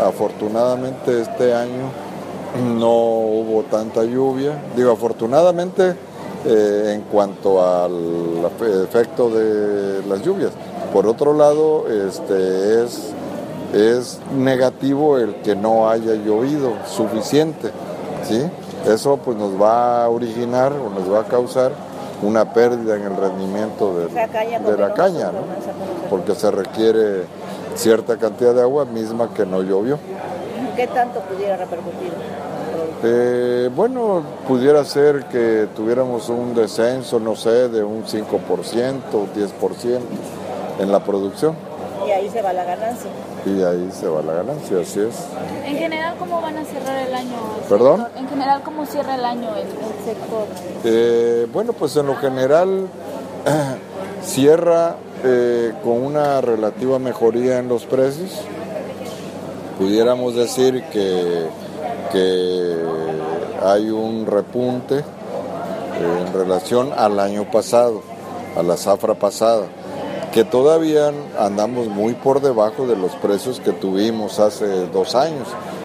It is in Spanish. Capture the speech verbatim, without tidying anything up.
Afortunadamente este año no hubo tanta lluvia. Digo, afortunadamente eh, en cuanto al efecto de las lluvias. Por otro lado, este es, es negativo el que no haya llovido suficiente, ¿sí? Eso pues nos va a originar o nos va a causar una pérdida en el rendimiento de, de la caña, ¿no? Porque se requiere cierta cantidad de agua misma que no llovió. ¿Qué tanto pudiera repercutir? Eh, bueno, pudiera ser que tuviéramos un descenso, no sé, de un cinco por ciento, diez por ciento en la producción. Y ahí se va la ganancia. Y ahí se va la ganancia, así es. En general, ¿cómo van a cerrar el año? ¿Perdón? Sector? En general, ¿cómo cierra el año el, el sector? Eh, bueno, pues en lo general eh, cierra eh, con una relativa mejoría en los precios. Pudiéramos decir que, que hay un repunte eh, en relación al año pasado, a la zafra pasada, que todavía andamos muy por debajo de los precios que tuvimos hace dos años.